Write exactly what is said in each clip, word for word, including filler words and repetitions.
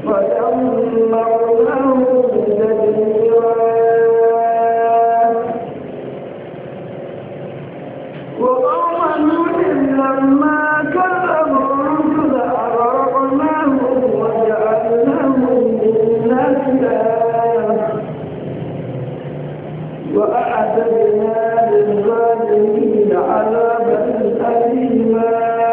فدمرناهم تدميرا وقوم نوح لما كذبوا الرسل أغرقناهم وجعلناهم للناس آية وأعتدنا للظالمين عذابا أليما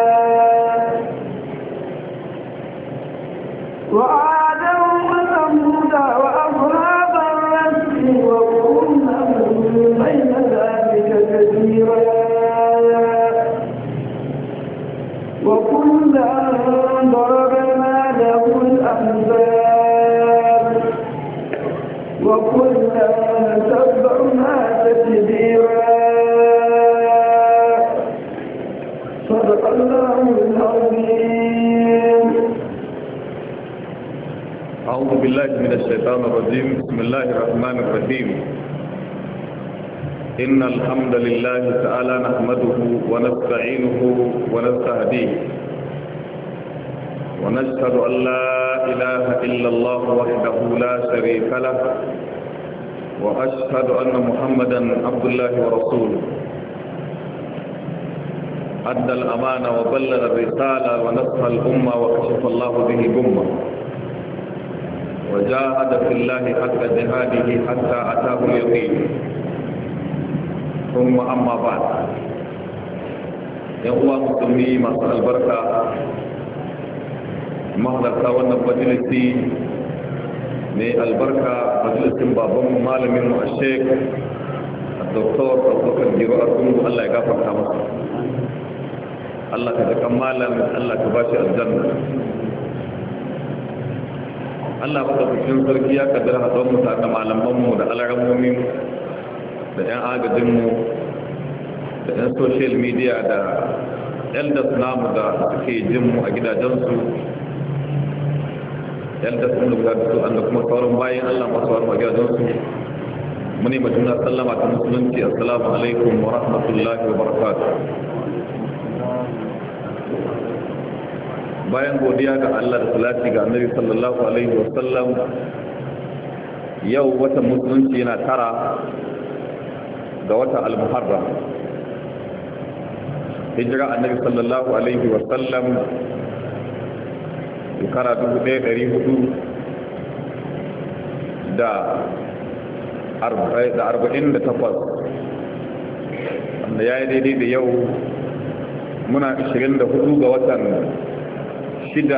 وعادا وثمود وأصحاب الرس وقرنا بين ذلك كثيرا وكلا ضربنا له الأمثال وكلا تبعنا تتبيرا صدق الله العظيم. أعوذ بالله من الشيطان الرجيم. بسم الله الرحمن الرحيم. إن الحمد لله تعالى نحمده ونستعينه ونستهديه ونشهد أن لا إله إلا الله وحده لا شريك له وأشهد أن محمدا عبد الله ورسوله أدى الأمانة وبلغ الرسالة ونصح الأمة وكشف الله به الأمة وجاهد في الله حق جهاده حتى أتاه اليقين ثم أما بعد. يا أخوة مسلمين مساء البركة mahalarta wannan majalisi ne albarka majalisin babanmu malaminmu a sheik a doktor abubakar giro argungu Allah ya gafarta masa, Allah ka daga malam, Allah ka bashi aljanna. Allah ba da cikin sarki ya kaddara haɗuwar mu da malamanmu da alarammomin da 'yan agajinmu da 'yan social media da elders namu da suke jinmu a gidajensu, yadda sun lura da su da kuma sauran bayan Allah masu wani magidansu. Muni majuna sallama ta musulunci. Assalamu alaikum wa rahmatullahi wa barakatuh. Bayan godiya ga Allah da salati ga annabi sallallahu alaihi wa sallam, yau watan musulunci yana tara ga watan al-muharram. Hijira annabi sallallahu alaihi wa sallam shekara dubu ɗaya ɗari hudu da arba'in da takwas, wanda ya yi daidai da yau muna ashirin da hudu ga watan shida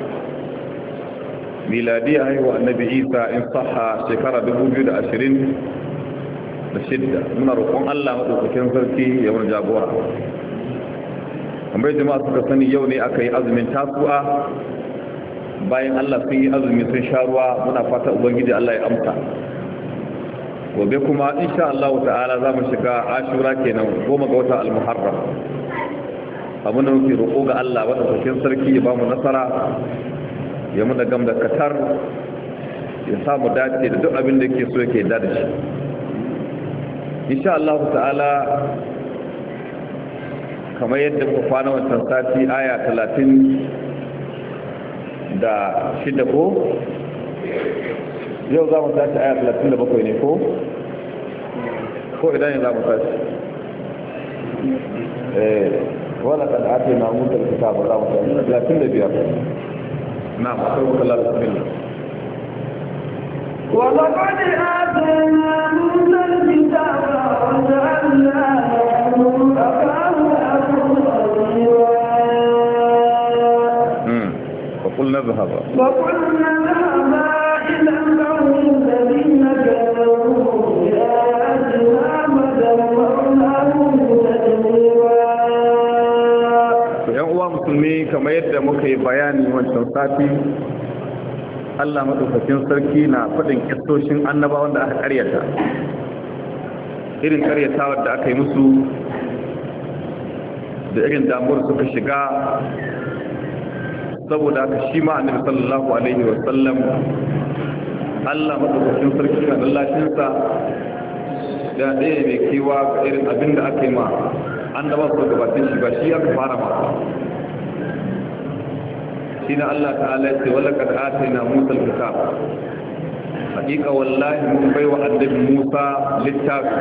miladiyya haihuwa annabi Isa in saha shekara dubu biyu da ashirin da shidda. Muna roƙon Allah maɗaukakin sarki ya wani jagora. kamar jama'a suka sani, yau ne aka yi azumin tasu'a. Bayan Allah sun yi azumi sun sha ruwa, muna fata ubangiji Allah ya amsa. Gobe kuma insha Allah ta'ala za mu shiga ashura kenan, goma ga wata al-muharram. Abin da muke roƙo ga Allah wanda cikin sarki ya ba mu nasara, ya mu da gam da katar, ya sa mu dace da duk abin da yake so yake da shi. Insha Allah ta'ala kamar yadda muka kwana wancan sati aya talatin da shida ko yau za mu tashi aya talatin da bakwai ne ko ko idan za mu tashi eh wala kan ake na mutar kitaba za mu tashi talatin da biyar. na'am akwai wakala da bismillah. ولقد آتينا موسى الكتاب وجعلنا له أخاه وقلنا اذهب وقلنا اذهبا إلى القوم الذين كفروا بآياتنا فدمرناهم تدميرا. ‘Yan uwa musulmi, kamar yadda muka yi bayani wancan sati, Allah maɗaukakin sarki na faɗin ƙistoshin annabawan da aka ƙaryata, irin ƙaryatawar da aka yi musu da irin damuwar suka shiga. Saboda haka shi ma annabi sallallahu alaihi wa sallam, Allah madaukakin sarki na dallacinsa da ɗaya mai kewa ga irin abin da aka yi ma annaba su gabatin shi ba shi aka fara ma. shi na Allah ta'ala ya ce wala kad atayna Musa al-kitab hakika wallahi mun baiwa annabi Musa littafi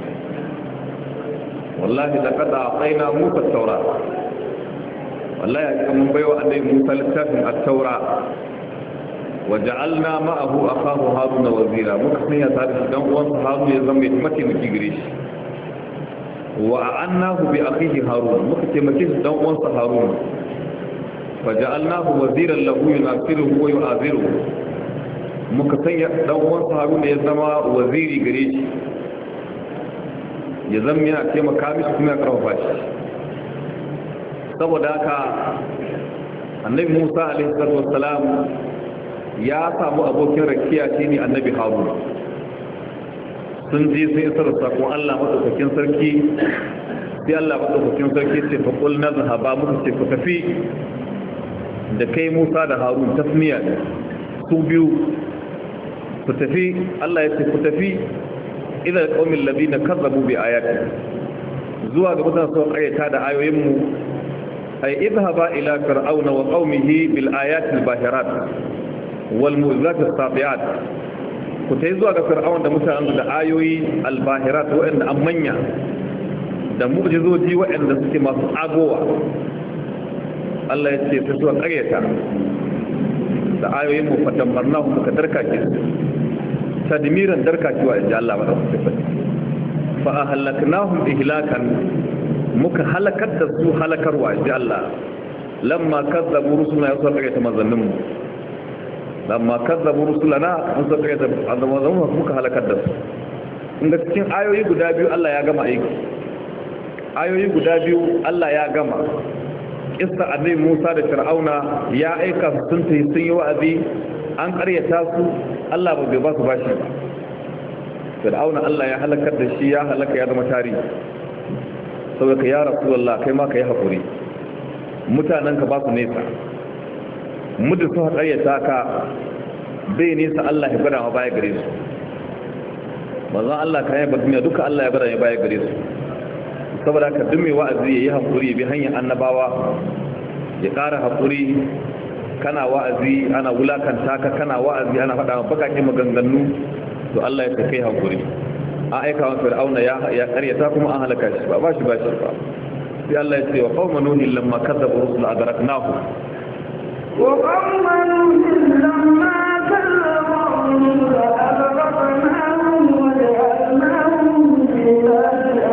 wallahi laqad atayna Musa at-taura wallahi hakika mun baiwa annabi Musa littafin at-taura waja'alna ma'ahu akahu Haruna wazira muka sanya tare da dan uwansa Haruna ya zama mataimaki gare shi wa a'annahu bi akhihi Harun muka taimake shi dan uwansa Harun faja'alnahu waziran lahu yunasiruhu wa yu'aziruhu muka sanya dan uwansa Harun ya zama waziri gare shi ya zama yana taimaka mishi kuma ya karfafa shi saboda haka annabi Musa alaihi salatu wassalam ya samu abokin rakiya shine annabi Harun sun je sai isar da sakon Allah madaukakin sarki sai Allah madaukakin sarki ce fa qul nazhaba muka ce ku tafi da kai Musa da Harun tasmiya su biyu ku tafi Allah ya ce ku tafi idan qaumil ladina kazzabu bi ayati zuwa ga mutanen su ayyata da ayoyin mu ay idhaba ila fir'auna wa qaumihi bil ayati al bahirat wal mu'jizat as sabiat ku tai zuwa ga fir'aun da mutanen da ayoyi al bahirat wa'anda an manya da mu'jizoji wa'anda suke masu agowa Allah ya ce ta zuwa ƙaryata da ayoyin mu fadamarnahu muka darkace tadmiran darkacewa inji Allah ba da sifati fa ahlaknahum ihlakan muka halakar da su halakarwa inji Allah lamma kazzabu rusulana ya suka ƙaryata manzannin mu lamma kazzabu rusulana an suka ƙaryata manzannin mu muka halakar da su inda cikin ayoyi guda biyu Allah ya gama aiki ayoyi guda biyu Allah ya gama kissa annabi Musa da Fir'auna ya aika su sun tayi sun yi wa'azi an ƙaryata su Allah ba bai ba su bashi ba Fir'auna Allah ya halakar da shi ya halaka ya zama tarihi saboda ya Rasulullah kai ma kai hakuri mutanen ka ba su nesa muddin su ƙaryata ka bai nesa Allah ya gwada ma baya gare su manzon Allah kai ba duniya duka Allah ya gwada ma baya gare su saboda ka dume wa'azi yayi hakuri bi hanyar annabawa ya ƙara hakuri kana wa'azi ana wulakanta ka kana wa'azi ana faɗa bakakin maganganu to Allah ya kai hakuri a aika wa fir'auna ya ya ƙaryata kuma an halaka shi ba ba shi ba shi ba sai Allah ya ce wa qauma nuhin lamma kadzabu rusul adraknahu wa qauma nuhin lamma kadzabu rusul adraknahum wa ja'alnahum fi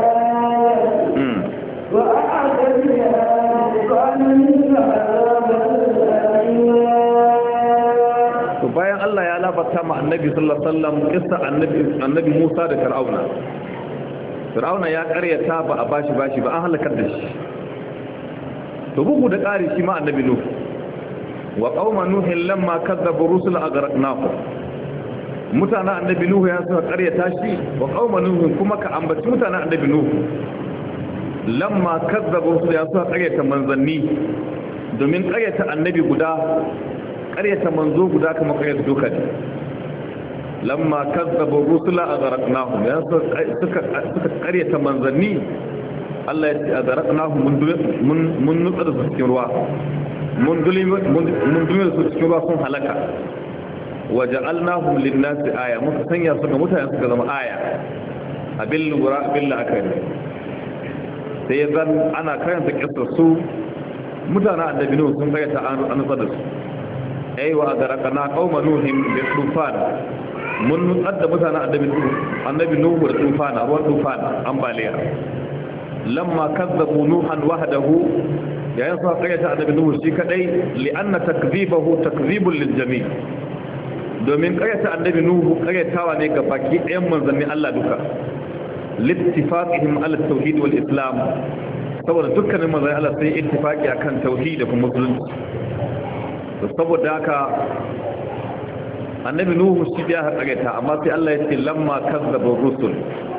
bayan Allah ya labarta ma annabi sallallahu alaihi wasallam kissa annabi annabi Musa da Fir'auna Fir'auna ya karyata ba a bashi bashi ba an halakar da shi to bugu da ƙari shi ma annabi Nuh wa qauma nuhin lamma kazzabu rusul aghraqnahu mutanen annabi Nuh ya suka karyata shi wa qauma nuhin kuma ka ambaci mutanen annabi Nuh lamma kazzabu rusul ya suka karyata manzanni domin karyata annabi guda ƙaryata manzo guda kuma ƙaryata duka ne lamma kazzabu rusula aghraqnahum ya suka suka ƙaryata manzanni Allah ya ce aghraqnahum mun mun nutsa da su cikin ruwa mun duli mun duli su cikin ruwa sun halaka waja'alnahum lin-nasi aya muka sanya su ga mutane suka zama aya abil lura bil akari sai zan ana karanta kissar su mutanen annabi Nuh sun ƙaryata an nutsa da su aiwa garakana qauma nuhin bi tufan mun nutsar da mutanen annabi annabi nuhu da tufana ruwan tufana ambaliya lamma kazzabu nuhan wahdahu yayin sa kayyata annabi nuhu shi kadai li anna takdhibahu takdhibun lil jami' domin kayyata annabi nuhu kayyatawa ne ga baki ɗayan manzanni Allah duka littifaqihim ala tauhid wal islam saboda dukkanin manzanni Allah sai ittifaqi akan tauhid da kuma musulunci saboda haka annabi nuhu shi ya haƙaƙaita amma sai Allah ya ce lamma kazzaba rusul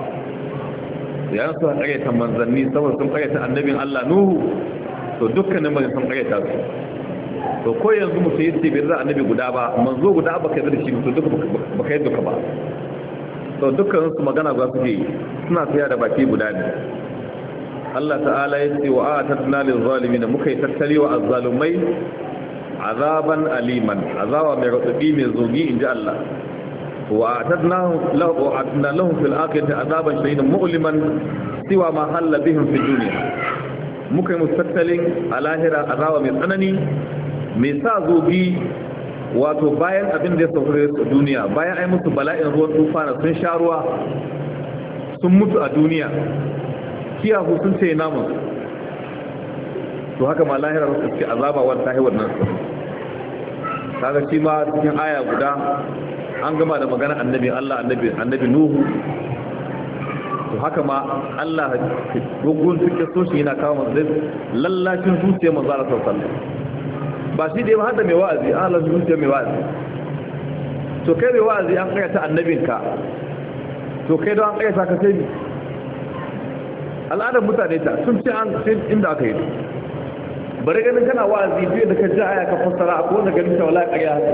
ya su haƙaƙaita manzanni saboda sun haƙaƙaita annabin Allah nuhu to dukkanin manzanni sun haƙaƙaita su to ko yanzu mutum yi ce bai za annabi guda ba manzo guda ba ka yi da shi to duka ba ka yi duka ba to dukkanin su magana za su yi suna tsaya da baki guda ne Allah ta'ala ya ce wa a'tadna lil zalimin muka yi tattali wa azzalumai azaban aliman azaba mai radadi mai zogi inji Allah wa atadnahu lahu atadna lahum fil akhirati azaban shadidan mu'liman siwa ma halla bihim fid dunya muka yi mustattalin a lahira azaba mai tsanani mai sa zogi wato bayan abin da ya saurare su duniya bayan ai musu bala'in ruwan tufana sun sha ruwa sun mutu a duniya kiyahu sun ce namun to haka ma lahira su ce azaba wanda ta yi wannan su kaga shi ma cikin aya guda an gama da magana annabi Allah annabi annabi Nuhu to haka ma Allah gugun suke so shi yana kawo manzo lallacin zuciyar manzo Allah sallallahu alaihi wasallam ba shi dai ba hada mai wa'azi Allah zuciyar mai wa'azi to kai mai wa'azi an kai ta annabinka to kai don an kai ta ka sai al'adar mutane ta sun ce an inda aka yi bari ganin kana wa'azi biyu da ka ji aya ka fassara a kowane ganin ta wala ƙarya haka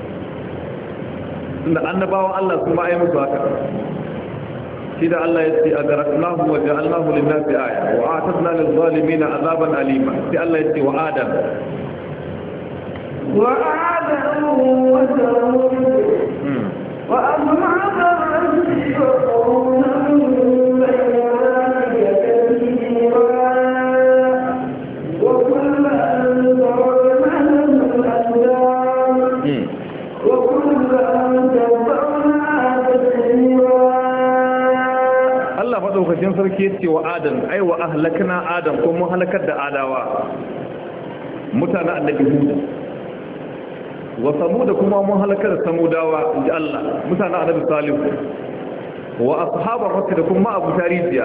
inda annabawan Allah su ma ayi musu haka shi da Allah ya ce agaraknahu wa ja'alnahu lin-nasi aya wa a'tadna lil-zalimin azaban alima sai Allah ya ce wa adam wa adam wa thamud wa amhad lokacin sarki ya ce wa adam ai wa ahlakna adam ko mun halakar da adawa mutanen annabi hud wa samud kuma mun halakar da samudawa inji Allah mutanen annabi salih wa ashabar rasul da kuma abu tarijiya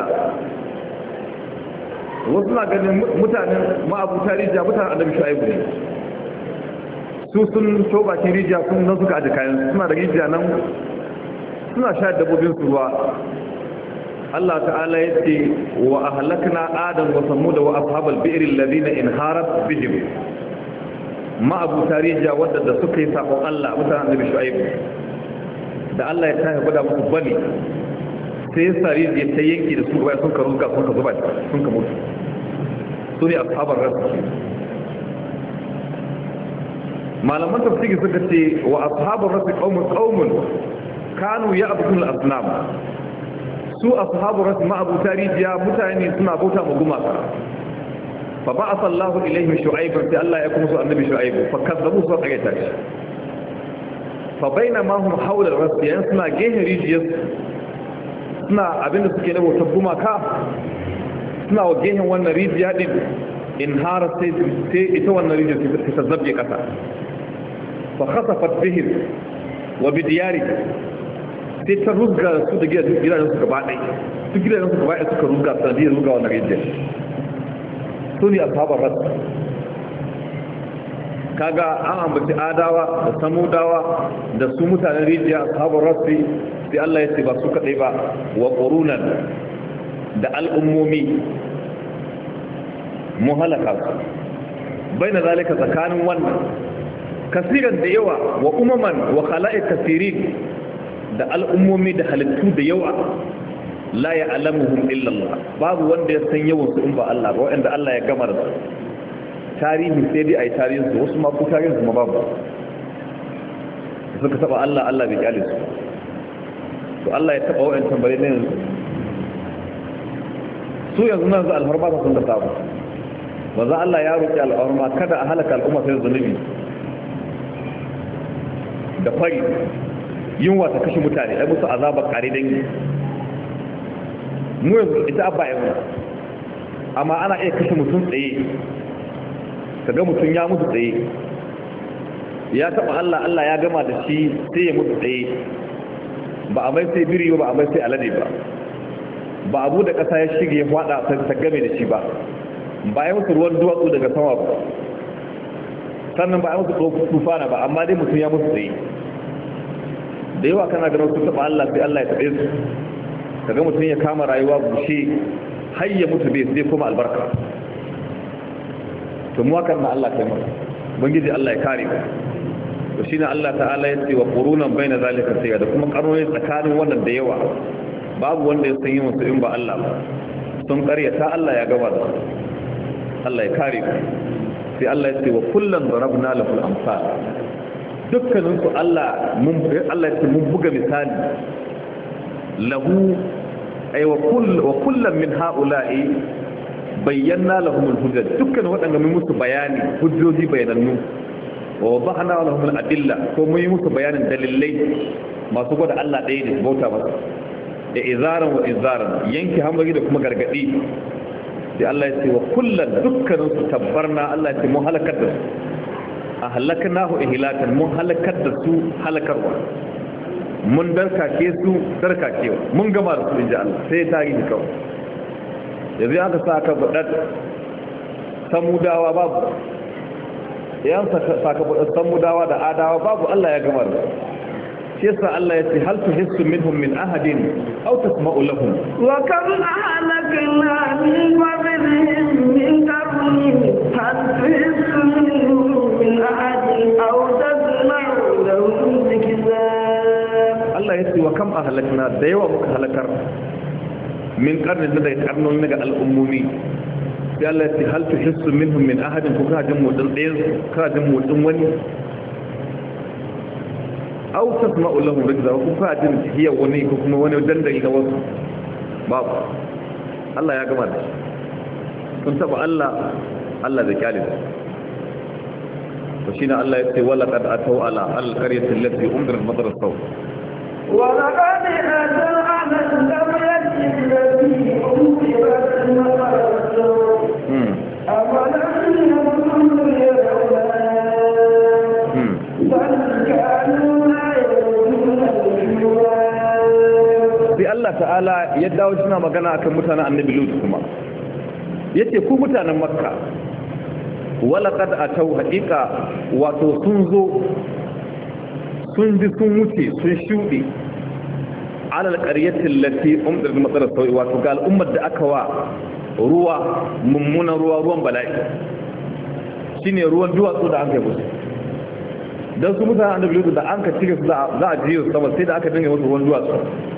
wasu na ganin mutanen ma abu tarijiya mutanen annabi shu'aibu ne su sun toba ki rijiya sun nan suka aje kayan suna da rijiya nan suna shayar dabbobin su ruwa Allah ta'ala ya ce wa ahlakna adam wa samud wa ashabal bi'r alladhina inharat bihim ma abu tarija wadda da suka yi sabon Allah mutanen Annabi Shu'aib da Allah ya tafi gwada musu bani sai sari ya ta yanki da su bai sun karu ga sun ka zuba sun ka mutu su ne ashabar rasul malaman tafsiri suka ce wa ashabar rasul qaumun qaumun kanu ya'budun al-asnam su ashabu rasul ma abu tarijiya mutane suna bauta ma gumaka fa ba'atha Allahu ilaihim shu'ayban sai Allah ya kuma su annabi shu'ayb fa kazzabu su qayyata shi fa bainama hum hawla ar-rasul yan suna gehen rijiyar suna abinda suke na bautar gumaka suna wa gehen wannan rijiya din in har sai sai ita wannan rijiyar ta zabbe kasa fa khasafat bihim wa bidiyari sai ta ruga su da gidajen su gaba ɗai su gidajen su gaba ɗai suka ruga sanadiyar ruga wannan rijiyar su ne ashabar rasu kaga an ambaci adawa da samudawa da su mutanen rijiya ashabar rasu sai Allah ya ce ba su kaɗai ba wa ƙorunan da al'ummomi mun halaka su bai na zalika tsakanin wannan kasiran da yawa wa umaman wa khala'i kasirin da al'ummomi da halittu da yawa la ya alamuhum illallah babu wanda ya san yawan su in ba Allah ba wanda Allah ya gama da su tarihi sai dai ai tarihin su wasu ma ku tarihin su ma babu suka taba Allah Allah bai kyale su to Allah ya taba wa'an tambare ne su yanzu nan za alharba ta sun da sabu maza Allah ya roki al'umma kada a halaka al'umma sai zunubi da fari yunwa ta kashe mutane ai musu azabar kare dangi mu yanzu ita abba ya muna amma ana iya kashe mutum tsaye kaga mutum ya mutu tsaye ya taba Allah Allah ya gama da shi sai ya mutu tsaye ba a mai sai biriyo ba a mai sai alade ba ba abu da kasa ya shige ya fada ta game da shi ba ba ya mutu ruwan duwatsu daga sama ba sannan ba ya mutu tufana ba amma dai mutum ya mutu tsaye da yawa kana ganin su taba Allah sai Allah ya tabe su kaga mutum ya kama rayuwa bushe har ya mutu bai sai kuma albarka to mu hakan na Allah kai maka bangiji Allah ya kare ka to shine Allah ta'ala ya ce wa qurunan baina zalika sai da kuma karnoyi tsakanin wannan da yawa babu wanda ya san yin su in ba Allah ba sun karyata Allah ya gaba da Allah ya kare ka sai Allah ya ce wa kullan darabna lahu al-amsal dukkanin su Allah mun Allah ya ce mun buga misali lahu ay wa kull wa kullan min haula'i bayyana lahum al-hujjat dukkan wadanda mun musu bayani hujjoji bayanannu wa wadahna lahum al-adilla ko mun yi musu bayanin dalilai masu gwada Allah ɗaya ne bauta masa da izaran wa izaran yanki hamari da kuma gargadi sai Allah ya ce wa kullan dukkanin su tabbarna Allah ya ce mun halakar da su ahlaknahu ihlakan mun halakar da su halakarwa mun darkake su darkakewa mun gama da su inji Allah sai tarihi kawai yanzu aka sa ka buɗar samudawa babu yan saka buɗar samudawa da adawa babu Allah ya gama da shi yasa Allah ya ce hal tuhissu minhum min ahadin aw tasma'u lahum wa kam ahlakna min qablihim min qarnin hal tuhissu minhum min ahadin aw tasma'u lahum dhikra Allah ya ce wa kam ahlakna da yawa muka halakar min karnin da daga karnon daga al'ummomi sai Allah ya ce hal tuhissu minhum min ahadin ko ka jin motsin ɗayan ka jin motsin wani aw tasma'u lahum rijza ko ka jin hiya wani ko kuma wani dandali da wasu babu Allah ya gama da sun taba Allah Allah da kyalin to shine Allah ya ce wala qad atau ala al-qaryati allati umdirat madar as-saw ولقد أتوا على القرية التي أمطرت مطر السوء أولم يكونوا يرونها بل كانوا لا يرون الجواب. sai Allah ta'ala ya dawo suna magana akan mutanen annabi Lut kuma yace ku mutanen Makka walaqad atau haqiqa wato sun zo sun bi sun wuce sun shuɗe alal ƙaryatin lati umar da matsalar sauyi wato ga al'ummar da aka wa ruwa mummunan ruwa ruwan bala'i shi ne ruwan duwatsu da an kai musu don su mutane annabi lutu da an ka cire su za a jiye su sama sai da aka dinga musu ruwan duwatsu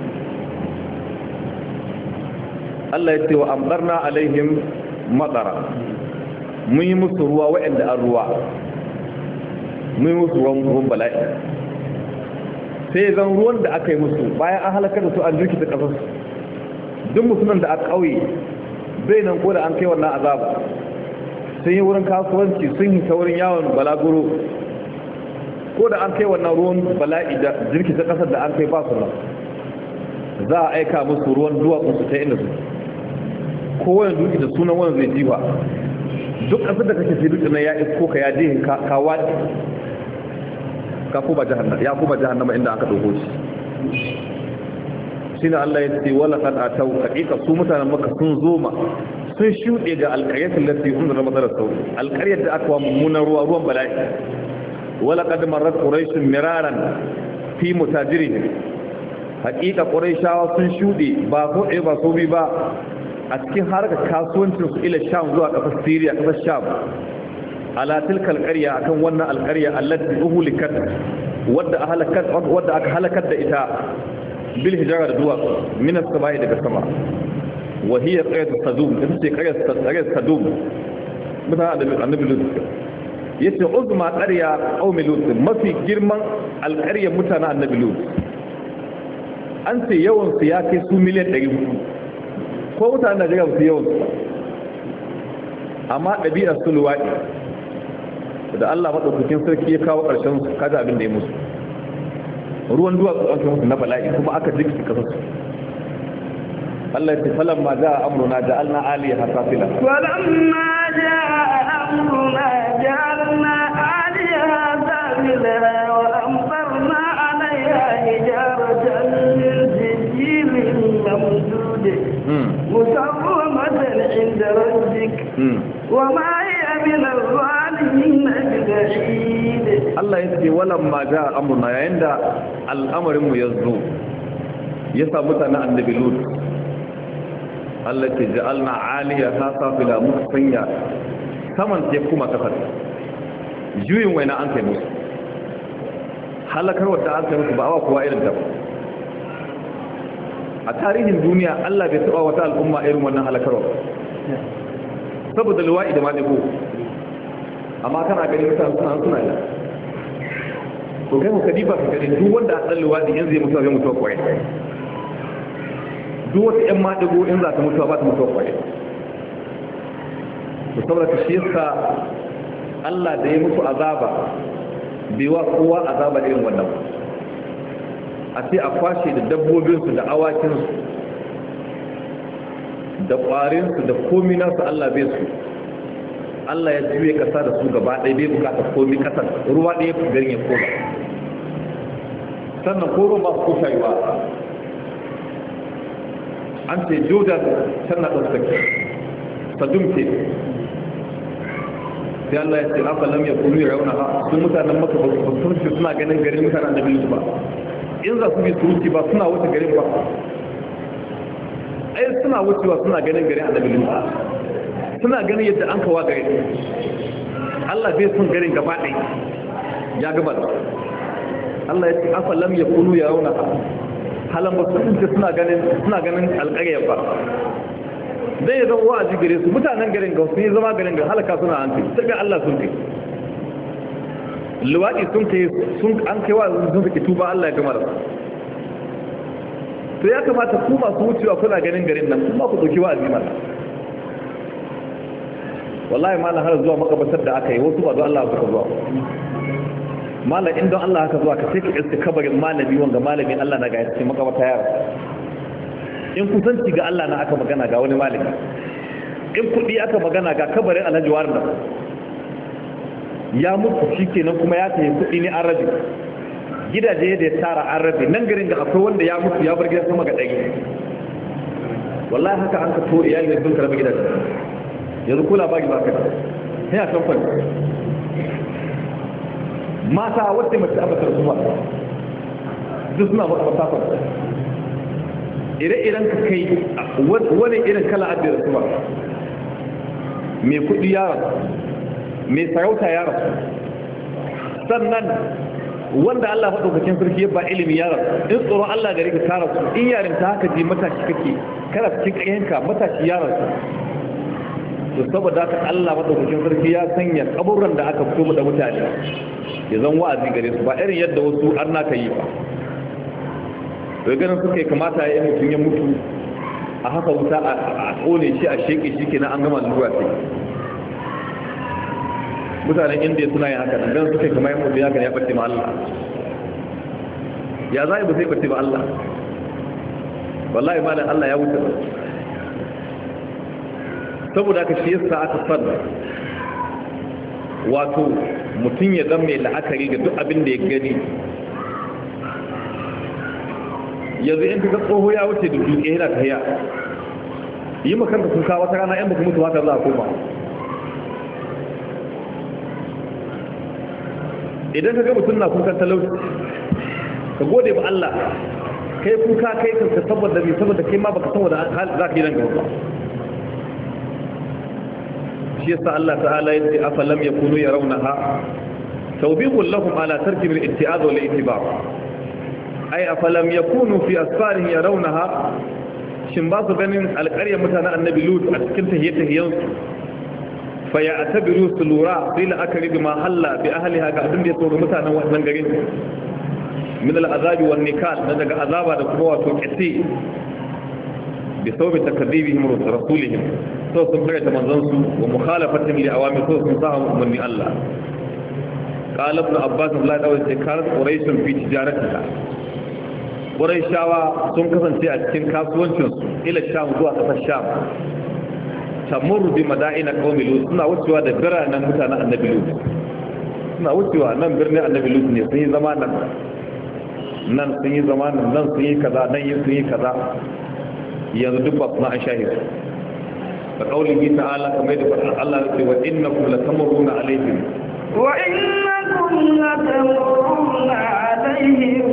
Allah ya ce wa amdarna alaihim matsara mun yi musu ruwa waɗanda an ruwa mun yi musu ruwan bala'i sai zan ruwan da aka yi musu bayan an halakar da su an jirki ta ƙasarsu duk musulman da aka ƙauye bai nan ko da an kai wannan azabu sun yi wurin kasuwanci sun yi ta wurin yawon balaguro ko da an kai wannan ruwan bala'i da jirki ta ƙasar da an kai ba su nan za a aika musu ruwan duwatsun su ta inda su ko wani duki da sunan wani zai jiwa duk ƙasar da kake sai duk na ya isko ka ya jihin ka waɗi ka kuma jahannama ya kuma jahannama inda aka dauko shi shine Allah ya ce wala qad atau haqiqa su mutanen Makka sun zoma sun shude ga alqaryatin lati umdara madar sau alqaryat da aka wa mummunan ruwa ruwan bala'i wala qad marrat quraish miraran fi mutajirihim haqiqa quraishawa sun shude ba ko eh ba so bi ba a cikin harkar kasuwancin su ila sham zuwa kasar Syria kasar Sham ala tilka alqarya akan wannan alqarya allati uhlikat wadda ahalakat wadda aka halakar da ita bil hijara da duwa min as-sama'i daga sama wa hiya qaryat sadum ita ce qaryat qaryat sadum mutane annabi lut yace uzma qarya qaumi lut mafi girman alqarya mutane annabi lut an ce yawan su ya kai su miliyan ɗari hudu ko mutanen Najeriya su yawan su amma ɗabi'ar su luwaɗi da Allah maɗaukakin sarki ya kawo ƙarshen su kaji abin da ya musu ruwan duwatsu an kai musu na bala'i kuma aka jiki kasar su Allah ya ce falan ma ja amruna ja'alna aliyaha safila falamma jaa amruna ja'alna aliyaha safila wa amtarna 'alayha hijaratan min sijilin mamdud musawwamatan 'inda rabbik wa ma hiya min al-zalimin biba'id. Allah ya ce walamma jaa amruna yayin da al'amarin mu yazo ya sa mutanen annabi Lut Allah ke ja'alna 'aliyaha safila muka sanya saman te kuma kasar juyin waina an kai musu halakar wadda an kai musu ba awa kowa irin ta a tarihin duniya Allah bai taba wata al'umma irin wannan halakarwa saboda luwa'i da maɗigo amma kana gani mutane suna suna yi ko kai ka diba ka gani duk wanda a dan luwadi yanzu zai mutuwa zai mutuwa kwaye duk wata yan maɗigo in za ta mutuwa ba ta mutuwa kwaye to saboda ka shi yasa Allah da ya mutu azaba bai wa kowa azaba irin wannan a ce a kwashe da dabbobinsu da awakinsu da ƙwarinsu da komi nasu Allah bai su Allah ya juye kasa da su gaba ɗaya bai bukata komi kasar ruwa ɗaya garin ya koma sannan koro masu kusa yi ba an ce jordan tana ɗaukake sadumce sai Allah ya ce aka lam ya kuru ya rauna ha su mutanen maka ba su turci suna ganin garin mutanen da biyu ba in za su bi turci ba suna wuce garin ba ai suna wucewa suna ganin garin annabi ba suna ganin yadda an kawa garin Allah bai son garin gaba ɗaya ya gaba Allah ya ce aka lam ya kuru ya rauna ha halan ba su turci suna ganin suna ganin alƙaryar ba zai zama wa'azi gare su mutanen garin ga sun yi zama garin ga halaka suna an kai sai ga Allah sun kai luwaɗi sun kai sun an kai wa'azi sun suke tuba Allah ya gama da to ya kamata ku masu wucewa kuna ganin garin nan kuma ku ɗauki wa'azi mana wallahi malam har zuwa makabatar da aka yi wasu ba don Allah suka zuwa malam in don Allah haka zuwa ka sai ka iska kabarin malami wanga malamin Allah na ga ya cikin makabata yara in kusanci ga Allah na aka magana ga wani malami in kudi aka magana ga kabarin alhaji warna ya mutu shikenan kuma ya tayi kudi ne arabi gidaje da ya tara arabi nan garin ga akwai wanda ya mutu ya bar gidan sama ga dai wallahi haka an ka to iyali ne sun karba gidaje yanzu kula bagi ba kai sai a kamfan mata wacce mace abatar zuwa duk suna ba ta ire-iren ka kai wani irin kala abin da kuma mai kudi ya rasu mai sarauta ya rasu sannan wanda Allah faɗaukakin sarki ya ba ilimi ya rasu in tsoron Allah gari ka tara su in yarin ta haka ji matashi kake kana cikin ƙayyanka matashi ya rasu to saboda haka Allah faɗaukakin sarki ya sanya kaburran da aka fito da mutane ya zan wa'azi gare su ba irin yadda wasu an naka yi ba bai ganin suka yi kamata ya yi mutum ya mutu a haka wuta a tsone shi a sheke shi ke na an gama lura ce mutanen indiya suna yin haka ganin suka yi kama yin mutu ya kan ya ɓace ma Allah ya za a yi ba sai ɓace ma Allah wallahi ma da Allah ya wuce ba saboda aka shi yasa aka san wato mutum ya zama mai la'akari ga duk abin da ya gani yanzu in kaga tsoho ya wuce da duke yana tahiya yi makanta kuka wata rana yan baka mutu haka za a koma idan kaga mutum na kukan talauci ka gode ba Allah kai kuka kai ka saboda mai saboda kai ma baka saboda za ka yi nan gaba shi yasa Allah ta'ala ya ce afalam yakunu yarawnaha tawbihun lahum ala tarki bil itti'ad wal ittiba' ai afalam yakunu fi asfarihim yarawnaha shin ba su ganin alƙaryar mutanen annabi lut a cikin tahiyyahiyan su fa ya'tabiru sulura ila akari bima halla bi ahliha ga abin da ya tsoro mutanen wannan garin min al'azabi wan nikal na daga azaba da kuma wato kiti bi sababi takdibihim rasulihim to sun fara ta manzon su wa mukhalafatihim li awamir to sun sa umarni Allah qala ibn abbas Allah da wace karat quraish fi tijaratiha quraishawa sun kasance a cikin kasuwancin su ila sham zuwa kasar sham tamurru bi madaina qaumi lut suna wucewa da biranen mutanen annabi lut suna wucewa nan birnin annabi lut ne sun yi zamanin nan sun yi zamanin nan sun yi kaza nan sun yi kaza yanzu duk ba suna an shahidu da kaulihi ta'ala kamar da Allah ya ce wa innakum latamurruna alaihim wa innakum latamurruna alaihim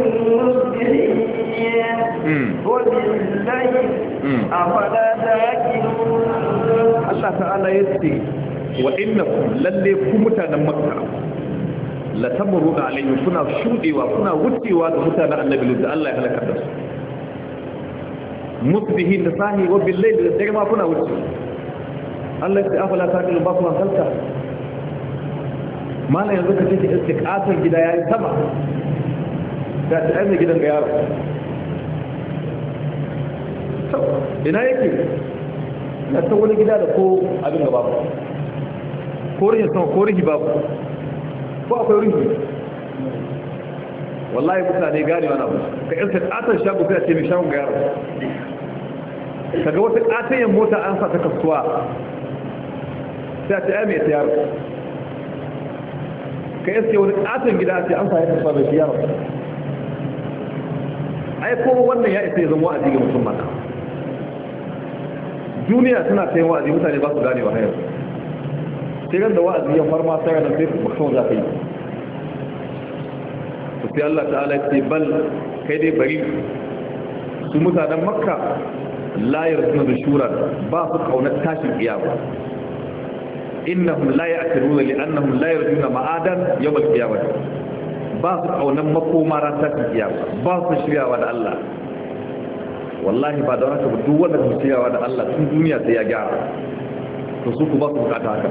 musbihin wa billahi afala ta'qilun Allah ta'ala ya ce wa innakum lalle ku mutanen makka latamurruna alaihim kuna shudewa kuna wucewa ga mutanen annabi da Allah ya halaka da su musbihin da sahi wa billahi da dare ma kuna wuce Allah ya afala taqilu ba ku hankalta mana yanzu ka ce ki iske katon gida ya yi sama da ta ainihin gidan ga yaro ina yake na ta wani gida da ko abin da babu ko rihin sama ko rihi babu ko akwai rihi wallahi mutane gane wani abu ka iske katon shago sai a ce mai shagon ga yaro kaga wata katon mota an sa ta kasuwa sai a ce ai mai ta yaro ka iske wani katon gida ce an sa ya kasuwa mai yaro ai kuma wannan ya isa ya zama wa'azi ga mutum maka duniya tana ta yin wa'azi mutane ba su gane wa hayar sai ran da wa'azi ya farma sai ran sai mutum za ka yi to sai Allah ta'ala ya ce bal kai dai bari su mutanen makka la yarjuna da shura ba su kaunar tashin kiyama innahum la ya'tiruna li'annahum la yarjuna ma'adan yawm al-qiyamah ba su kaunar makoma ran tashin kiyama ba su shiryawa da Allah wallahi ba da haka ba duk wanda ke shiryawa da Allah tun duniya sai ya gyara to su ku ba su bukata haka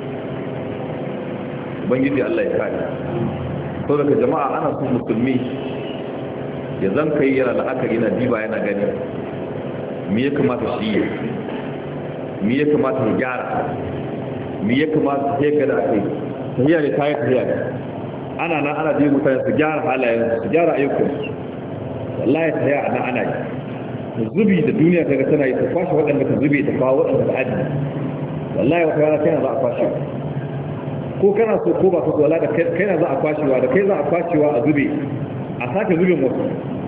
ubangiji Allah ya kare to daga jama'a ana son musulmi ya zan kai yana da aka yana diba yana gani me ya kamata shi yi me ya kamata ya gyara me ya kamata ya gada a kai tahiya ne ta yi tahiya ne ana nan ana je mutane su gyara halayen su gyara ayyukansu wallahi tahiya ana ana yi zubi da duniya ta ga tana yi ta kwashe waɗanda ka zube ta kawo waɗanda ta aji wallahi wata rana kai na za a kwashe ko kana so ko ba so wala da kai na za a kwashewa da kai za a kwashewa a zube a sake zubin wasu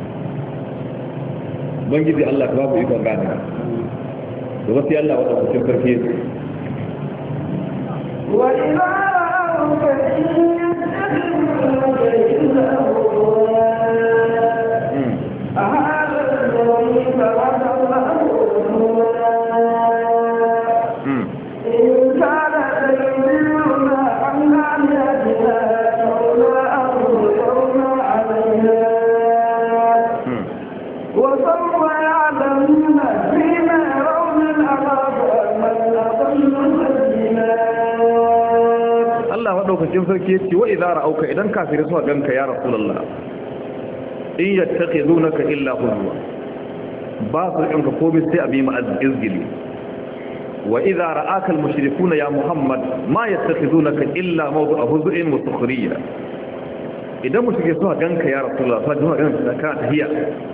bangiji Allah ta babu ikon gane da wasu Allah wata kucin karfi yake wa ila madaukakin sarki ya ce wa idza ra'auka idan kafirai suka ganka ya rasulullah in yattakhizunaka illa huzwa ba su ganka komai sai abi ma azgili wa idza ra'aka al-mushrikuuna ya muhammad ma yattakhizunaka illa mawdu'a huzwin wa sukhriya idan mushrike suka ganka ya rasulullah fa duka ganka ka tahiya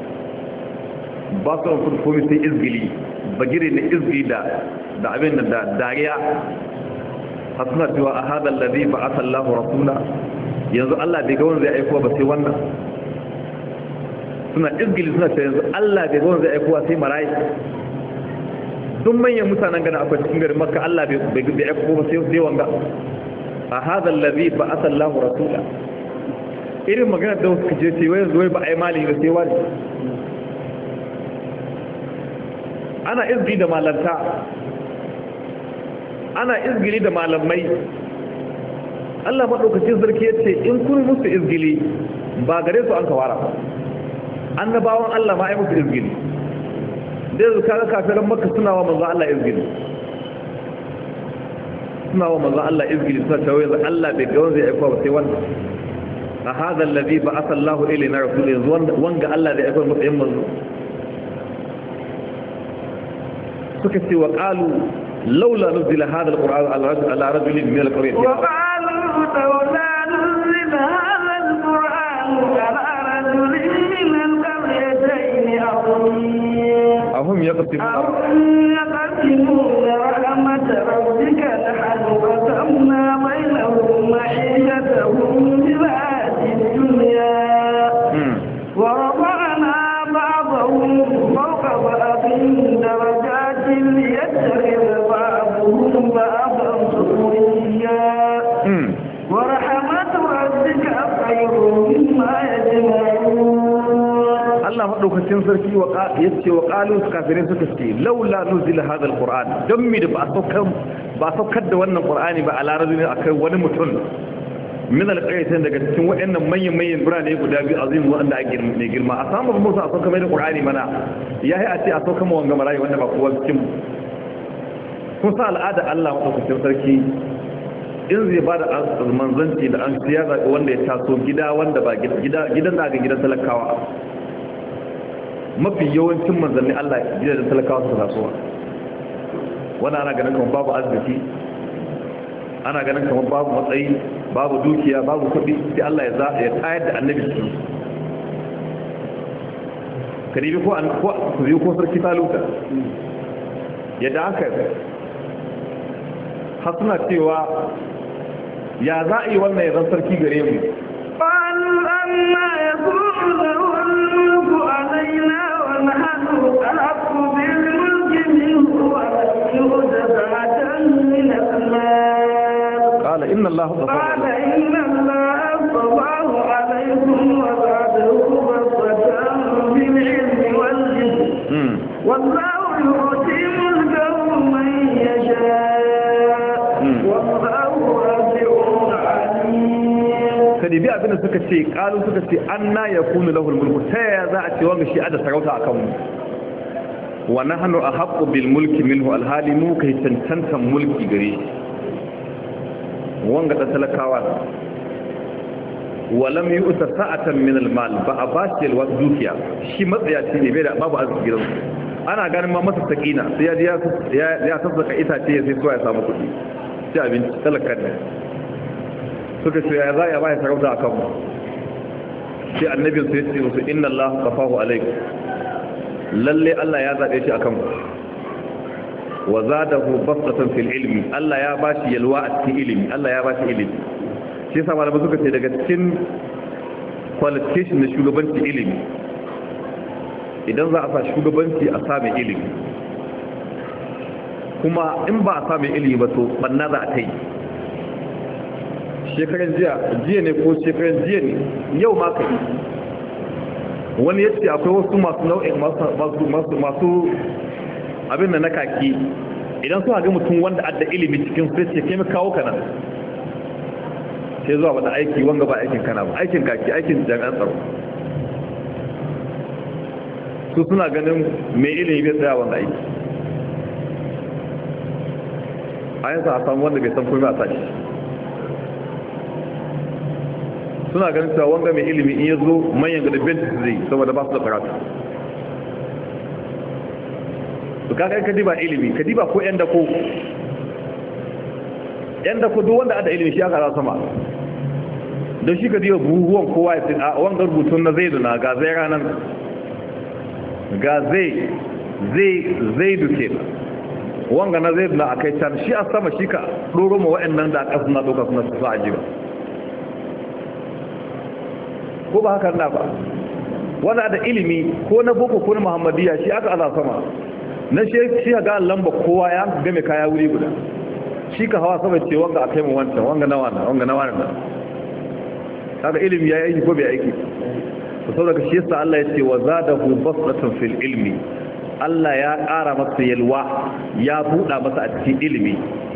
ba su ganka komai sai izgili bagire ne izgili da da abin da dariya hasuna cewa a hadar ladi ba a sallahu rasula yanzu Allah bai ga wanda zai aikowa ba sai wannan suna izgili suna ce yanzu Allah bai ga wanda zai aikowa sai marayi duk manyan mutanen gana akwai cikin garin makka Allah bai ga aikowa ba sai wanga a hadar ladi ba a sallahu rasula irin magana da wasu kaje ce wai yanzu wai ba a yi mali ba sai wani ana izgili da malanta ana izgili da malamai Allah maɗaukacin sarki ya ce in kun musu izgili ba gare su an kawara annabawan Allah ma ai musu izgili da yanzu kaga kafiran makka suna wa manzo Allah izgili suna wa manzo Allah izgili suna cewa yanzu Allah bai ga wanda zai aika ba sai wannan a hadha alladhi ba'atha Allahu ilayna rasulan wanga Allah da aika masa manzo suka ce wa qalu لولا نزل هذا القرآن على رجل من القرية وقالوا لولا نزل هذا القرآن على رجل من القريتين عظيم أهم يقسمون أهم يقسمون رحمة ربك نحن قسمنا بينهم معيشتهم في الحياة الدنيا ورفعنا بعضهم فوق بعض درجات ليتخذ بعضا سخريا ورحمة ربك خير مما يجمعون Allah madaukakin sarki wa yace wa qalu kafirin suka ce laula nuzila hadha alquran dan mi da ba saukar ba saukar da wannan qur'ani ba ala rajulin akai wani mutum min alqayatan daga cikin waɗannan manyan manyan birane guda biyu azim wanda ake ne girma a samu musu a saukar mai qur'ani mana yayi a ce a saukar mu wanga marayi wanda ba kowa cikin kun sa al'ada Allah madaukakin sarki in zai ba da manzanci da an siya zaɓi wanda ya taso gida wanda ba gidan da ga gidan talakawa mafi yawancin manzanni Allah gidan talakawa su tasowa wanda ana ganin kamar babu arziki ana ganin kamar babu matsayi babu dukiya babu kuɗi sai Allah ya ya tayar da annabi cikin karibi ko an ko ku biyo ko sarki taluka yadda aka har suna cewa ya za a yi wannan ya zan sarki gare mu قالوا أما يكون له الملك علينا ونحن أحق بالملك منه ولم يؤت سعة من المال قال إن الله قال إن الله اصطفاه عليكم وزاده بسطة في العلم والجسم والله يؤتي ملكه من يشاء والله واسع عليم. kadibi abin da suka ce kalu suka ce anna yakunu lahu almulku ta ya za a ce wanga shi ada sarauta akan mu wa nahnu ahqqu bil mulki minhu alhali mu kai tantantan mulki gare wanga da talakawa walam yu'ta sa'atan min almal ba abashi alwad dukiya shi matsayaci ne bai da babu arziki gidan ana ganin ma masa sakina sai ya ya ya tabbaka itace sai so ya samu kudi sai abinci talakan ne suka ce ya za ya bai sarauta akan mu sai annabin su yace musu inna Allah qafahu alaykum lalle Allah ya zabe shi akan ku wa zadahu basatan fil ilmi Allah ya bashi yalwa a cikin ilimi Allah ya bashi ilimi shi yasa malamai suka ce daga cikin qualification na shugabanci ilimi idan za a sa shugabanci a same ilimi kuma in ba a same ilimi ba to banna za a ta yi shekaran jiya jiya ne ko shekaran jiya ne yau ma ka yi wani yace akwai wasu masu nau'in masu masu abin da na kaki idan su ga mutum wanda adda ilimi cikin sai ce kai mu kawo kana sai zuwa wata aiki wanga ba aikin kana ba aikin kaki aikin jami'an tsaro su suna ganin mai ilimi bai tsaya wanda aiki a yanzu a samu wanda bai san kuma a sashi suna ganin cewa wanga mai ilimi in ya zo manyan ga dabbanci zai saboda ba su da karatu su kaga ka diba ilimi ka diba ko yan dako yan dako duk wanda ada ilimi shi aka rasa sama don shi ka diba buhuwan kowa ya tsin a wanga rubutun na zaidu na ga zai ranar ga zai zai zai duke wanga na zaidu na a kai can shi a sama shi ka ɗoro ma wa'annan da aka suna ɗauka suna su sa ajiba ko ba haka na ba wanda da ilimi ko na boko ko na muhammadiyya shi aka ala sama na shi shi ga lamba kowa ya game kaya wuri guda shi ka hawa sama ce wanga akai mu wancan wanga nawa na wanga nawa na kaga ilimi yayi aiki ko bai aiki to saboda shi yasa Allah ya ce wa zadahu basatan fil ilmi Allah ya ƙara masa yalwa ya buɗa masa a cikin ilimi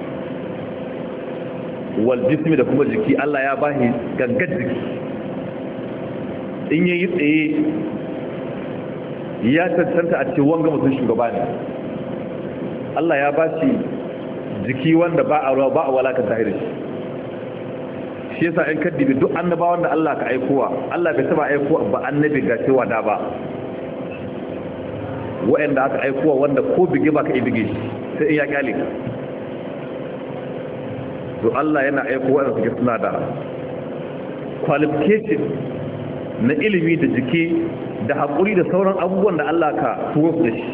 wal jismi da kuma jiki Allah ya bashi gangar jiki in yayi tsaye ya tantanta a cikin wanga mutum shugaba ne Allah ya ba shi jiki wanda ba a ba a walakanta shi shi yasa in kaddibi duk annabawan da Allah ka aikowa Allah bai taba aikowa ba annabi ga cewa da ba wa'anda aka aikowa wanda ko bige ba ka yi bige shi sai in ya kyale ka to Allah yana aikowa wanda suke suna da qualification na ilimi da jiki da haƙuri da sauran abubuwan da Allah ka tuwo da shi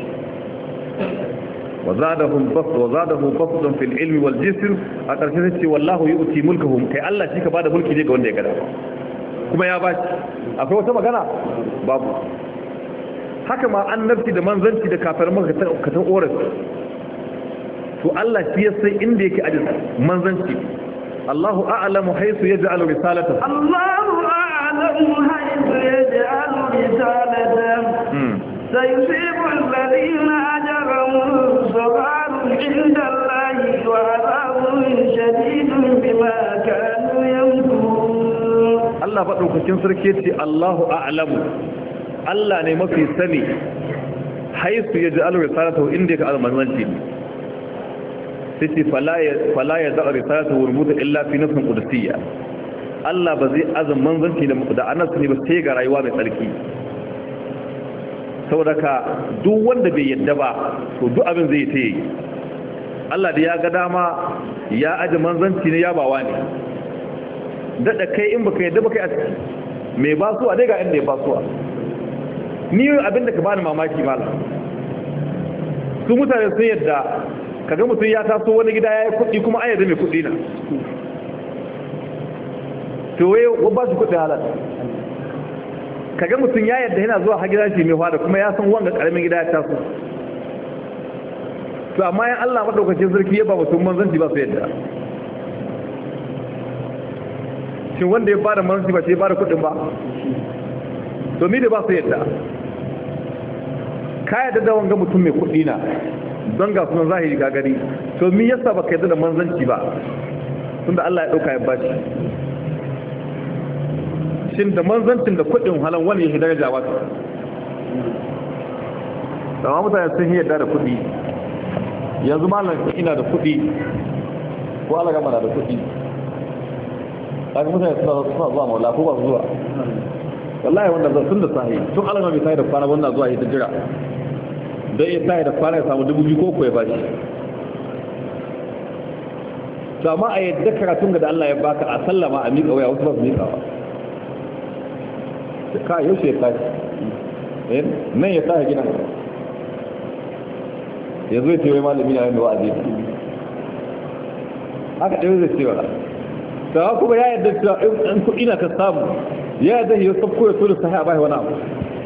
wa zadahum basd wa zadahum basdan fil ilmi wal jism a ƙarshe sai ce wallahu yu'ti mulkahum kai Allah shi ka bada mulki ne ga wanda ya gada kuma ya bashi akwai wata magana babu haka ma annabci da manzanci da kafirin maka ka tan oras to Allah shi ya sai inda yake ajin manzanci Allahu a'lamu haythu yaj'alu risalatahu Allahu a'lamu haythu yaj'alu risalatahu sayusibu alladhina ajramu sabarun 'inda Allahi wa 'adabun shadidun bima kanu yamkurun Allah ba dokokin sarki ce Allahu a'lamu Allah ne mafi sani haythu yaj'alu risalatahu inda yake almanzanci sai ce fala ya za'a risalata wa rubuta illa fi nafsin qudusiyya Allah ba zai azan manzanci da annabi ne ba sai ga rayuwa mai tsarki saboda ka duk wanda bai yadda ba to duk abin zai ta yi Allah da ya ga dama ya aje manzanci ne ya bawa ne daɗa kai in baka yadda baka yi a ciki mai basuwa dai ga inda ya basuwa ni abin da ka bani mamaki mala su mutane sun yadda kaga mutum ya taso wani gida ya yi kuɗi kuma an yadda mai kuɗi na to waye ba su kuɗi halar kaga mutum ya yadda yana zuwa hagida shi mai hada kuma ya san wanga ƙaramin gida ya taso to amma yan Allah madaukakin sarki ya ba mutum manzanci ba su yadda shin wanda ya bada manzanci ba sai ya bada kuɗin ba to mi da ba su yadda ka yadda da wanga mutum mai kuɗi na don ga sunan zahiri ga gari to mi yasa baka yadda da manzanci ba tunda Allah ya dauka ya bashi shin da manzancin da kuɗin halan wani ya daraja wata dama mutane sun yi yadda da kuɗi yanzu malam ina da kuɗi ko Allah gama na da kuɗi kaga mutane suna zuwa maula ko ba su zuwa wallahi wanda zan sun da sahi tun Allah mai sahi da kwana wannan zuwa ita jira don ya sahi da kwana ya samu dubu biyu ko ko ya bashi to amma a yadda karatun da Allah ya baka a sallama a miƙa waya wasu ba su miƙa ba ka yaushe ya tashi nan ya tashi gina ya zo ya ce wai malami na yadda wa'azi haka ɗaya zai cewa ta kuma ya yadda cewa in kuɗi na ka samu ya yadda ya sabko ya so da sahi a bai wani abu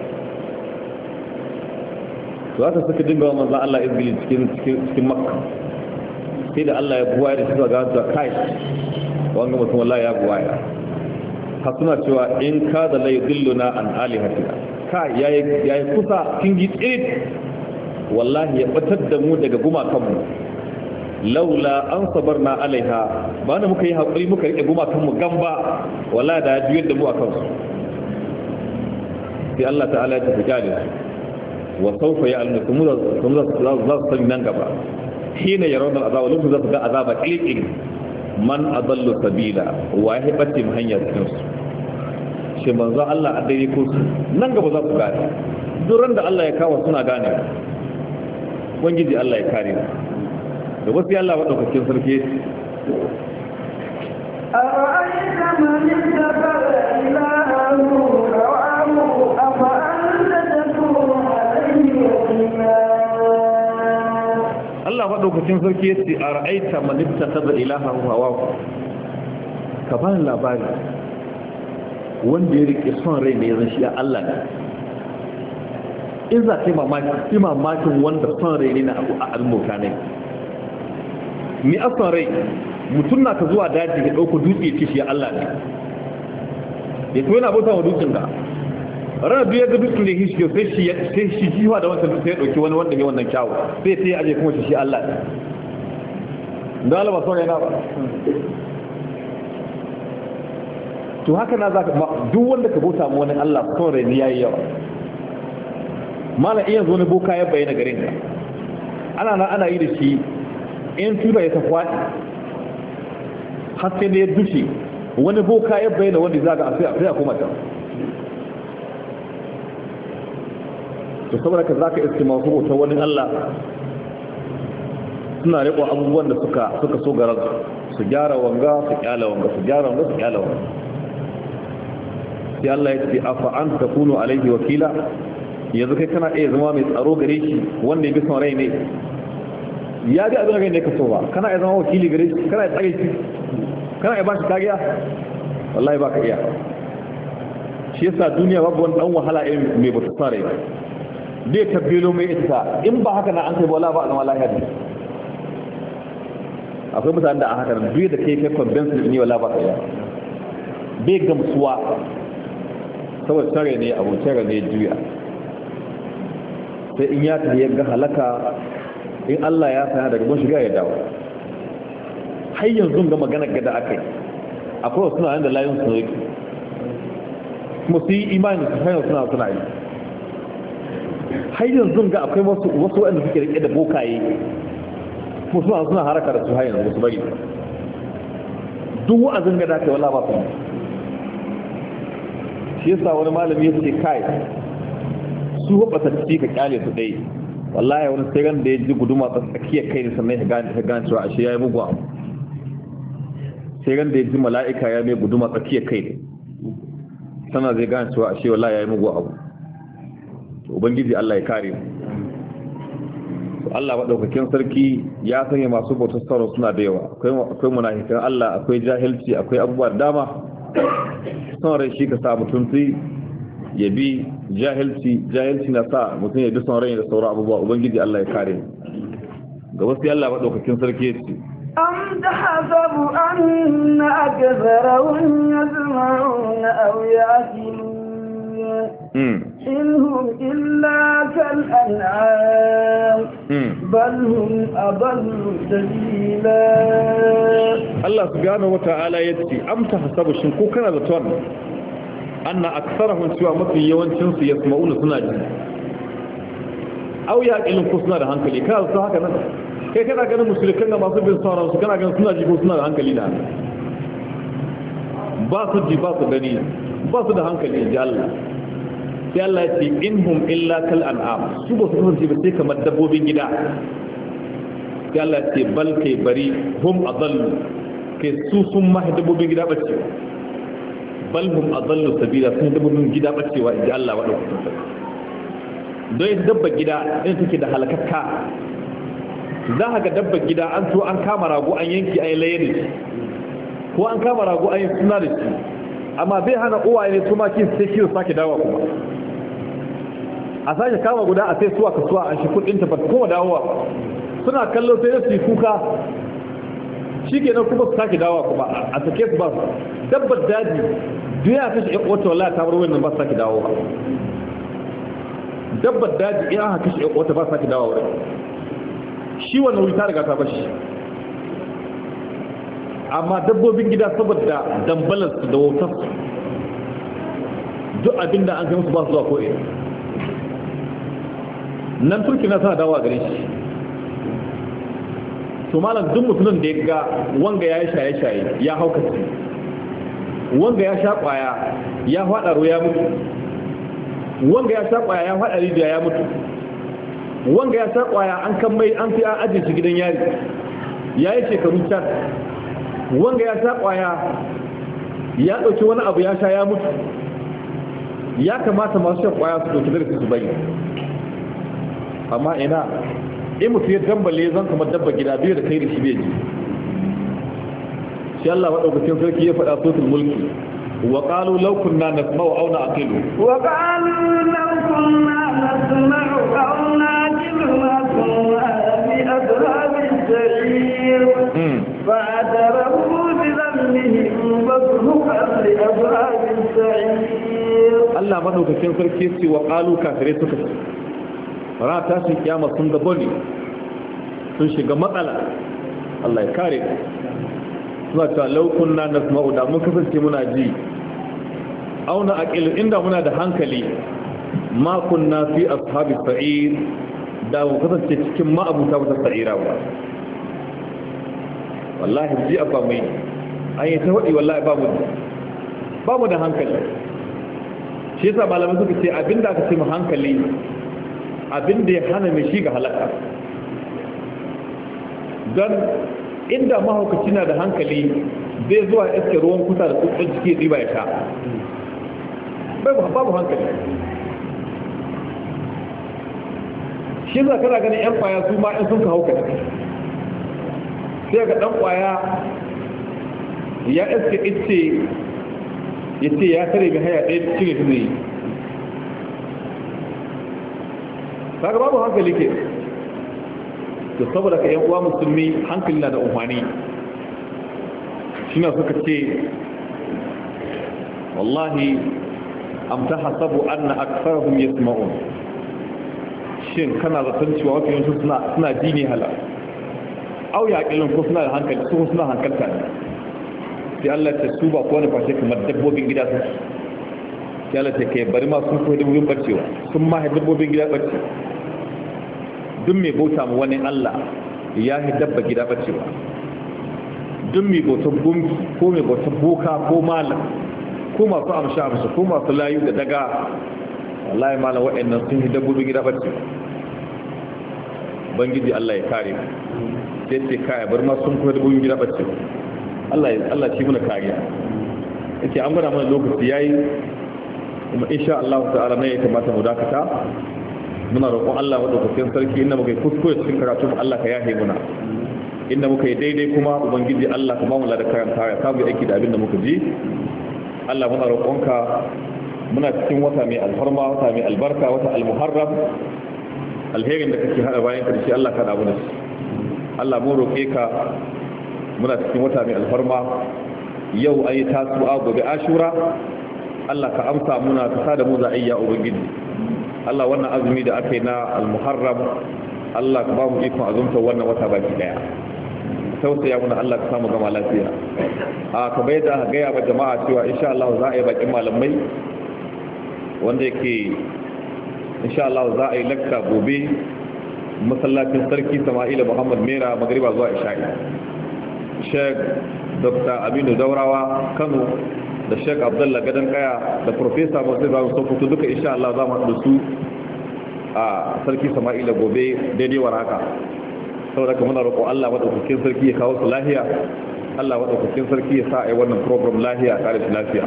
to haka suka dinga wa manzan Allah izgili cikin makka sai da Allah ya buwaya da shi zuwa ga kai wanga mutum wallahi ya buwaya ha suna cewa in ka da lai dilluna an alihatina ka yayi yayi kusa kin gi tsirit wallahi ya batar da mu daga gumakanmu laula an sabarna alaiha ba na muka yi haƙuri muka rike gumakanmu gamba wallahi da ya juyar da mu akan su sai Allah ta'ala ya tafi jale wa sawfa ya'lamu kuma za su sani nan gaba hina yarawna azaba lokacin za su ga azaba ƙiƙin man adallu sabila wa ya bace mu hanya cikin su shi manzo Allah a dai ko su nan gaba za su gane duran da Allah ya kawo suna gane wangiji Allah ya kare da wasu ya Allah madaukakin sarki ara'aita man ittaba ilahahu hawahu afa anta takunu alayhi wakila Allah madaukakin sarki yace ara'aita man ittaba ilahahu hawahu ka bani labari wanda ya rike son rai ne yanzu shi Allah ne in za ka yi mamaki mamakin wanda son rai ne na abu a almuka ne ni a son rai mutum na ka zuwa daji ya ɗauka dutse ce shi Allah ne ya to yana bauta wa dutsen da ranar duk ya ga dutsen da ya shi sai shi jiwa da wancan dutse ya ɗauki wani wanda ya wannan kyawu sai sai ya aje kuma shi Allah ne don Allah ba son rai na ba to haka na za ka duk wanda ka bauta ma wani Allah son rai ne ya yi yawa mala iya zo ne boka ya bayyana garin ka ana na ana yi da shi in tura ya tafwaɗi har sai da ya dushe wani boka ya bayyana wanda za ga sai a kuma ta to saboda ka za ka iske masu bautar wani Allah suna riƙo abubuwan da suka suka so garar su gyara wanga su kyala wanga su gyara wanga su kyala wanga sai Allah ya ce afa an takunu alaihi wakila yanzu kai kana iya zama mai tsaro gare shi wanda ya bi son rai ne ya ga abin da ne ka so ba kana iya zama wakili gare shi kana iya tsare shi kana iya ba shi kariya wallahi ba ka iya shi yasa duniya babu wani dan wahala irin mai bata son rai bai tabbelo mai ita in ba haka na an kai bola ba a zama lahiya ne akwai mutanen da a haka nan duk da kai kai convince ne wala ba ka iya bai gamsuwa saboda tare ne abu tare ne juya sai in ya tafi yagga halaka in Allah ya sana daga gun shiga ya dawo har yanzu ga magana gada akai akwai wasu nan da layin su yake kuma su yi imani su hanyar suna suna yi har yanzu ga akwai wasu wasu wanda suke rike da bokaye ko suna suna haraka da su har yanzu su bari duk wa'azin ga dace wallahi ba su shi yasa wani malami yace kai su hubata ci ka kyale su dai wallahi wani sai ran da ya ji guduma tsakiyar kai ne sannan ya gane ya gane cewa ashe yayi mugu abu sai ran da ya ji mala'ika ya mai guduma tsakiyar kai ne sannan zai gane cewa ashe wallahi yayi mugu abu ubangiji Allah ya kare mu Allah maɗaukakin sarki ya sanya masu bautar sauran suna da yawa akwai munafikan Allah akwai jahilci akwai abubuwa da dama son rai shi ka sa mutum sai ya bi jahilci jahilci na sa mutum ya bi son rai da sauran abubuwa ubangiji Allah ya kare ga wasu Allah maɗaukakin sarki ya ce أم تحسب أن أكثرهم يسمعون أو يعقلون إن هم إلا كالأنعام بل هم أضل سبيلا الله سبحانه وتعالى يتي أم تحسب شنكو كان ذاتون أن أكثرهم سوى مثل يوانشنس يسمعون سناجي أو يأكلون كسنا ده هنكلي كان ذاتو هكذا kai kana ganin mushrikan da masu bin sauran su kana ganin suna ji ko suna da hankali da ba su ji ba su gani ba su da hankali ji Allah sai Allah ya ce inhum illa kal an'am su ba su kasance ba sai kamar dabbobin gida sai Allah ya ce bal kai bari hum adallu kai su sun ma dabbobin gida bace bal hum adallu sabila sun dabbobin gida bacewa ji Allah wa dauka don ita dabba gida ita take da halakakka za ka ga dabba gida an so an kama rago an yanki an yi laye da shi ko an kama rago an yi suna da shi amma bai hana uwaye ne su maki sai kiyo sake dawa kuma a sake kama guda a sai suwa kasuwa an shi kudin ta ba kuma dawowa suna kallo sai su yi kuka shi ke nan kuma su sake dawa kuma a sake su ba su dabbar daji duniya ta shi wata wala ta bar wannan ba su sake dawowa dabbar daji in aka kashe wata ba su sake dawowa wurin shi wannan wuri ta riga ta bashi amma dabbobin gida saboda dambalarsu da wautarsu duk abinda an kai musu ba su zuwa ko'ina nan turki na tana dawa gare shi to malam duk mutumin da ya ga wanga ya yi shaye-shaye ya haukaci wanga ya sha kwaya ya faɗa ruwa ya mutu wanga ya sha kwaya ya faɗa rijiya ya mutu wanga ya sa kwaya an kan mai an fi an ajiye shi gidan yari ya yi shekaru can wanga ya sa kwaya ya ɗauki wani abu ya sha ya mutu ya kamata masu shan kwaya su ɗauki darasi su bari amma ina in mutu ya dambale zan kamar dabba gida biyu da kai da shi bai ji shi Allah maɗaukacin sarki ya faɗa sotul mulki wa qalu law kunna nasma'u aw na'qilu wa qalu law kunna nasma'u aw na'qilu ma kunna fi adhabis sa'ir fa'tarafu bi dhanbihim fadhuqan li adhabis sa'ir Allah madaukakin sarki ce wa qalu kafirai suka ce ra ta shi kiyama sun ga bane sun shiga matsala Allah ya kare suna ta law kunna nasma'u da mun kasance muna ji auna aqilu inda muna da hankali ma kunna fi ashabis sa'ir da mu kasance cikin ma'abuta wata sa'ira ba wallahi ji abba mai an yi ta wadi wallahi ba mu ba mu da hankali shi yasa malamai suka ce abinda aka ce mu hankali abinda ya hana mai shi ga halaka dan inda mahaukaci na da hankali zai zuwa iske ruwan kusa da tsutsun jiki riba ya sha babu hankali shi za kana ganin yan kwaya su ma in sun ka hauka sai ga dan kwaya ya iske ice ya ce ya tare mai haya ɗaya cire su zai kaga babu hankali ke to saboda ka yan uwa musulmi hankali na da umarni shi na suka ce wallahi am tahasabu anna aktharuhum yasma'un shin kana zaton cewa wasu yanzu suna suna ji ne hala au ya kallon ko suna da hankali su suna hankalta ne sai Allah ta su ba ko wani fashe kamar dabbobin gida su sai Allah ta kai bari ma sun koyi dabbobin barcewa sun ma dabbobin gida barce duk mai bauta mu wani Allah ya yi dabba gida bacewa. Duk mai bautar gunki ko mai bautar boka ko malam ko masu amsha amsha ko masu layu da daga, wallahi malam waɗannan sun yi dabbobin gida bacewa. Bangiji Allah ya kare mu. Sai ce kaya bar ma sun koyar dabbobin gida bacewa. Allah ya Allah shi muna kariya. Yace an gwada mana lokaci yayi kuma insha Allah ta'ala ne ya kamata mu dakata. Muna roƙon Allah madaukakin sarki inda muka yi kuskure cikin karatu mu Allah ka yahe muna. Inda muka yi daidai kuma ubangiji Allah ka ba mu ladan karanta ya samu aiki da abin da muka ji. Allah muna roƙonka muna cikin wata mai alfarma, wata mai albarka, wata al-Muharram. Alherin da kake hada bayan karshe Allah ka da mu da shi. Allah mu roƙe ka muna cikin wata mai alfarma. Yau ayi tasu'a gobe Ashura. Allah ka amsa muna ka sada mu za'ayya ubangiji. Allah wannan azumi da aka yi na al-Muharram Allah ka ba mu ikon azumta wannan wata baki daya. Tausaya muna Allah ka samu gama lafiya. A ka bai da gaya ba jama'a cewa insha Allah za a yi bakin malamai wanda yake insha Allah za a yi lakka gobe masallacin sarki Sama'ila Muhammad Mera magriba zuwa isha'i. Sheikh Doctor Aminu Daurawa Kano da Sheikh Abdullah Gadan Kaya da Professor Musa Babu Sokoto duka insha Allah za mu haɗu su a sarki Sama'ila gobe daidai war haka. Saboda kuma muna roƙo Allah madaukakin sarki ya kawo su lafiya. Allah madaukakin sarki ya sa ai wannan program lafiya tare da lafiya.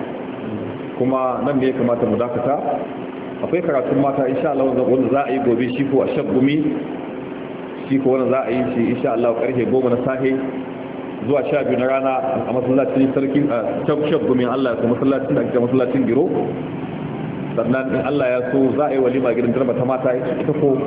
Kuma nan ne ya kamata mu dakata. Akwai karatun mata insha Allah wanda za a yi gobe shi ko a Shaggumi. Shi ko wanda za a yi shi insha Allah karfe goma na safe zuwa sha biyu na rana a masallacin sarki a Shaggumi Allah ya masallacin da ake masallacin Giro. Sannan in Allah ya so za a yi walima gidan darba ta mata ita ko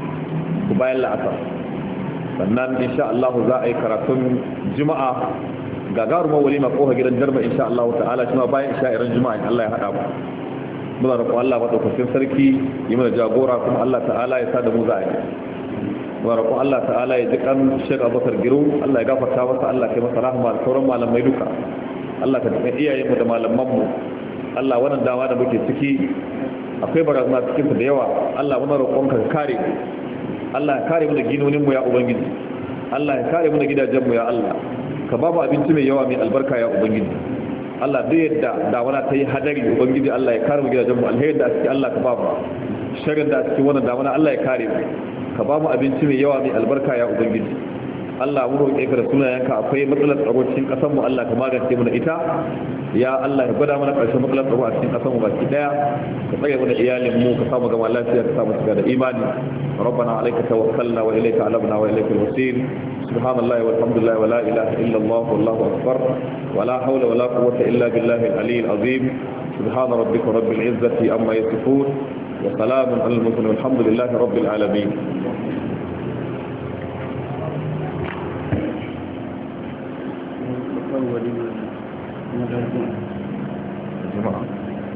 ku bayan la'asar. Sannan insha Allah za a yi karatun juma'a gagarumar walima koha gidan darba insha Allah ta'ala shi ma bayan isha'irin juma'a in Allah ya haɗa mu. Muna roƙon Allah madaukakin sarki yi mana jagora kuma Allah ta'ala ya sada mu za a yi. Muna roƙon Allah ta'ala ya ji kan Sheikh Abubakar Giro Allah ya gafarta masa Allah ya kai masa rahama da sauran malamai duka. Allah ka tsaya iyayen mu da malaman mu. Allah wannan dama da muke ciki akwai barazana cikin ta da yawa. Allah muna roƙon ka kare Allah ya kare mu da ginonin mu ya ubangiji. Allah ya kare mu da gidajen mu ya Allah. Ka ba mu abinci mai yawa mai albarka ya ubangiji. Allah duk yadda damana ta yi hadari ubangiji Allah ya kare mu gidajen mu alheri da ake Allah ka ba mu sharrin da ake wannan damana Allah ya kare mu ka ba mu abinci mai yawa mai albarka ya ubangiji. Allah mu roƙe ka da sunayenka akwai matsalar tsaro cikin ƙasar mu Allah ka magance mu da ita ya Allah ya gwada mana ƙarshen matsalar tsaro a cikin ƙasar mu baki daya ka tsare mu da iyalin mu ka samu gama lafiya ka samu shiga da imani rabbana alayka tawakkalna wa ilayka anabna wa ilayka al-masir subhanallahi walhamdulillahi wa la ilaha illa Allah wallahu akbar wa la hawla wa la quwwata illa billahi al-ali al-azim subhana rabbika rabbil izzati amma yasifun wa salamun alal mursalin walhamdulillahi rabbil alamin. جماعة